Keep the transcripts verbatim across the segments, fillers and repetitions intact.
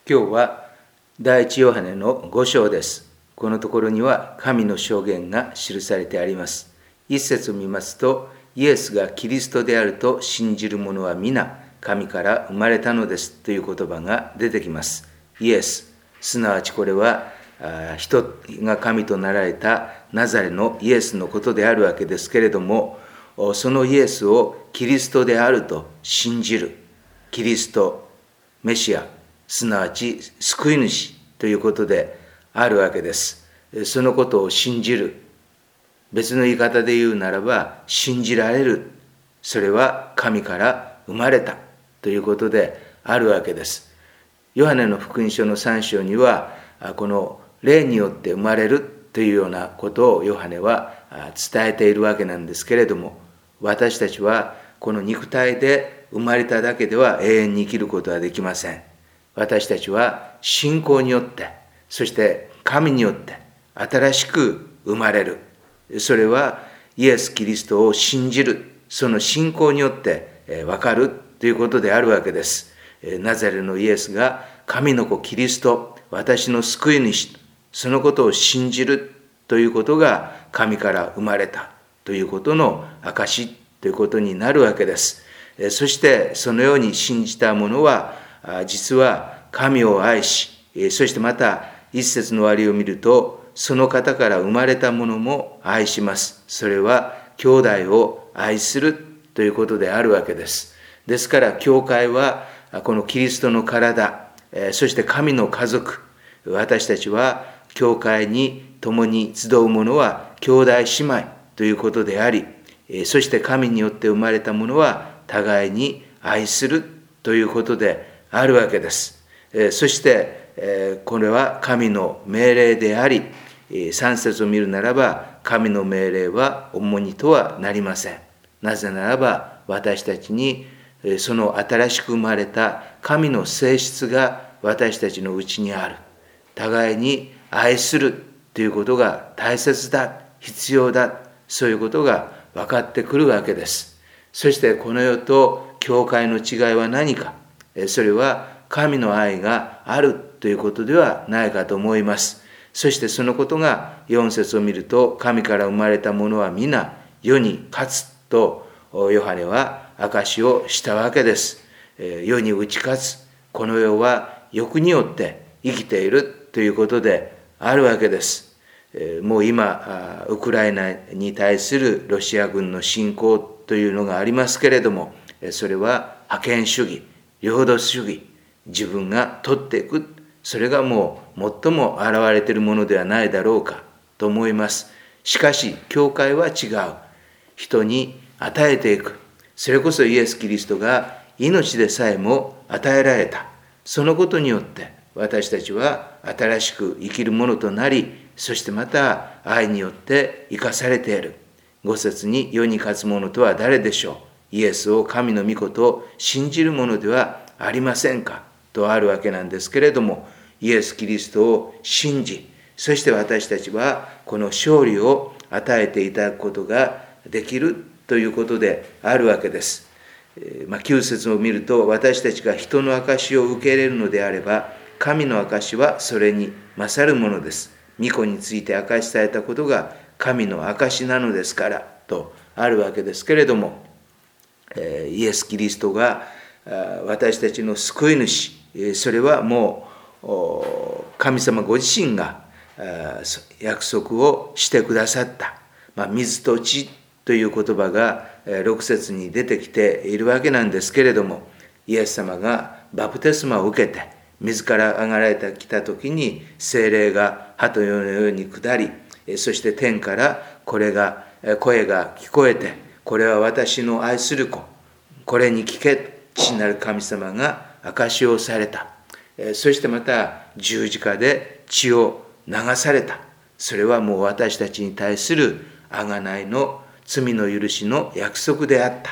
今日は第一ヨハネのご章です。このところには神の証言が記されてあります。一節を見ますと、イエスがキリストであると信じる者は皆神から生まれたのですという言葉が出てきます。イエス、すなわちこれは人が神となられたナザレのイエスのことであるわけですけれども、そのイエスをキリストであると信じるキリスト、メシア、すなわち救い主ということであるわけです。そのことを信じる、別の言い方で言うならば信じられる、それは神から生まれたということであるわけです。ヨハネの福音書のさん章にはこの霊によって生まれるというようなことをヨハネは伝えているわけなんですけれども、私たちはこの肉体で生まれただけでは永遠に生きることはできません。私たちは信仰によって、そして神によって新しく生まれる。それはイエス・キリストを信じる、その信仰によって分かるということであるわけです。ナザレのイエスが神の子キリスト、私の救い主、そのことを信じるということが神から生まれたということの証ということになるわけです。そしてそのように信じた者は実は神を愛し、そしてまた一節の終わりを見ると、その方から生まれた者も愛します。それは兄弟を愛するということであるわけです。ですから教会はこのキリストの体、そして神の家族、私たちは教会に共に集う者は兄弟姉妹ということであり、そして神によって生まれた者は互いに愛するということであるわけです。そしてこれは神の命令であり、さん節を見るならば神の命令は重荷とはなりません。なぜならば私たちにその新しく生まれた神の性質が私たちのうちにある。互いに愛するということが大切だ、必要だ、そういうことが分かってくるわけです。そしてこの世と教会の違いは何か、それは神の愛があるということではないかと思います。そしてそのことがよん節を見ると、神から生まれた者は皆世に勝つとヨハネは証しをしたわけです。世に打ち勝つ、この世は欲によって生きているということであるわけです。もう今ウクライナに対するロシア軍の侵攻というのがありますけれども、それは覇権主義、領土主義、自分が取っていく、それがもう最も現れているものではないだろうかと思います。しかし教会は違う。人に与えていく、それこそイエス・キリストが命でさえも与えられた、そのことによって私たちは新しく生きるものとなり、そしてまた愛によって生かされている。ご節に世に勝つ者とは誰でしょう。イエスを神の御子と信じる者ではありませんかとあるわけなんですけれども、イエス・キリストを信じ、そして私たちはこの勝利を与えていただくことができるということであるわけです。えーまあ、きゅう節を見ると、私たちが人の証を受け入れるのであれば、神の証はそれに勝るものです。御子について証しされたことが神の証なのですからとあるわけですけれども、えー、イエス・キリストが私たちの救い主、それはもう神様ご自身が約束をしてくださった、まあ、水と血という言葉がろく節に出てきているわけなんですけれども、イエス様がバプテスマを受けて水から上がられてきた時に、聖霊が鳩のように下り、そして天からこれが声が聞こえて、これは私の愛する子、これに聞け、父なる神様が証しをされた。そしてまた十字架で血を流された。それはもう私たちに対する贖いの罪の許しの約束であった。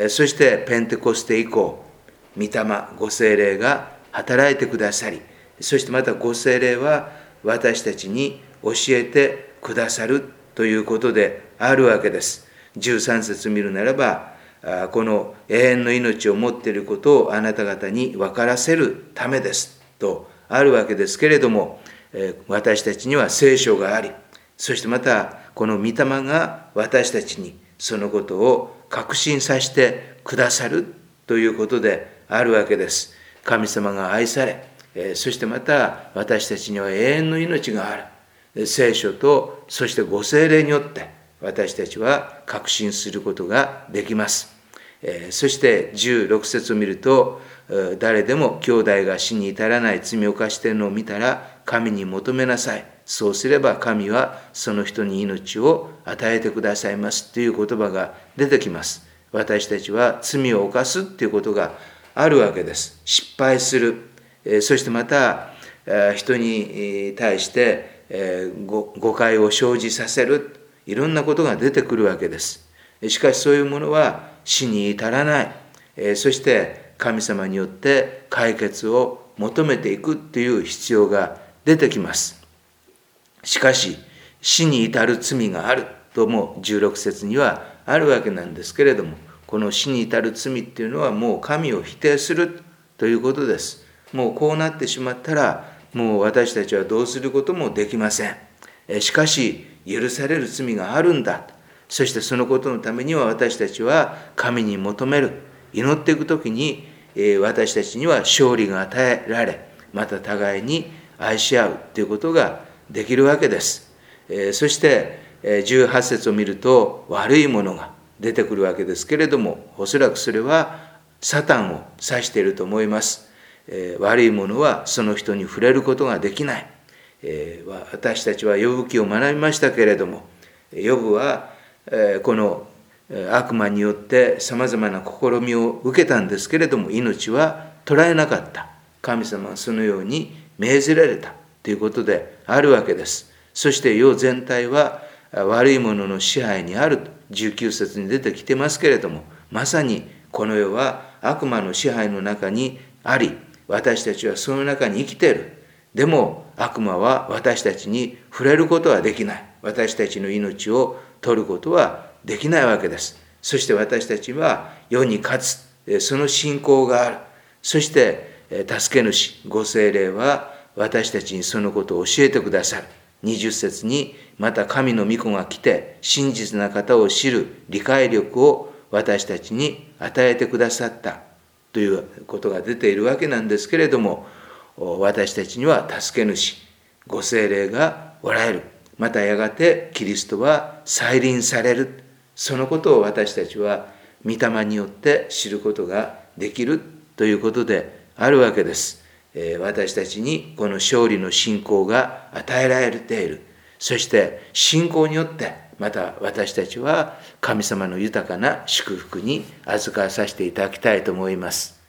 そしてペンテコステ以降、御霊ご聖霊が働いてくださり、そしてまたご聖霊は私たちに教えてくださるということであるわけです。じゅうさん節見るならば、この永遠の命を持っていることをあなた方に分からせるためですとあるわけですけれども、私たちには聖書があり、そしてまたこの御霊が私たちにそのことを確信させてくださるということであるわけです。神様が愛され、そしてまた私たちには永遠の命がある。聖書とそしてご聖霊によって私たちは確信することができます。そしてじゅうろく節を見ると、誰でも兄弟が死に至らない罪を犯しているのを見たら神に求めなさい。そうすれば神はその人に命を与えてくださいますという言葉が出てきます。私たちは罪を犯すということがあるわけです。失敗する。そしてまた人に対して誤解を生じさせる。いろんなことが出てくるわけです。しかしそういうものは死に至らない。そして神様によって解決を求めていくという必要が出てきます。しかし死に至る罪があるともじゅうろく節にはあるわけなんですけれども、この死に至る罪っていうのはもう神を否定するということです。もうこうなってしまったらもう私たちはどうすることもできません。しかし許される罪があるんだ。そしてそのことのためには私たちは神に求める。祈っていくときに私たちには勝利が与えられ、また互いに愛し合うということができるわけです。そしてじゅうはち節を見ると悪いものが出てくるわけですけれども、おそらくそれはサタンを指していると思います。悪いものはその人に触れることができない。私たちはヨブ記を学びましたけれども、ヨブはこの悪魔によってさまざまな試みを受けたんですけれども、命は取られなかった。神様はそのように命じられたということであるわけです。そして世全体は悪いものの支配にあるとじゅうきゅう節に出てきてますけれども、まさにこの世は悪魔の支配の中にあり、私たちはその中に生きている。でも悪魔は私たちに触れることはできない。私たちの命を取ることはできないわけです。そして私たちは世に勝つ、その信仰がある。そして助け主、ご聖霊は私たちにそのことを教えてくださる。にじゅう節に、また神の御子が来て真実な方を知る理解力を私たちに与えてくださったということが出ているわけなんですけれども、私たちには助け主、ご聖霊がおられる。またやがてキリストは再臨される。そのことを私たちは御霊によって知ることができるということであるわけです。私たちにこの勝利の信仰が与えられている。そして信仰によってまた私たちは神様の豊かな祝福に預かさせていただきたいと思います。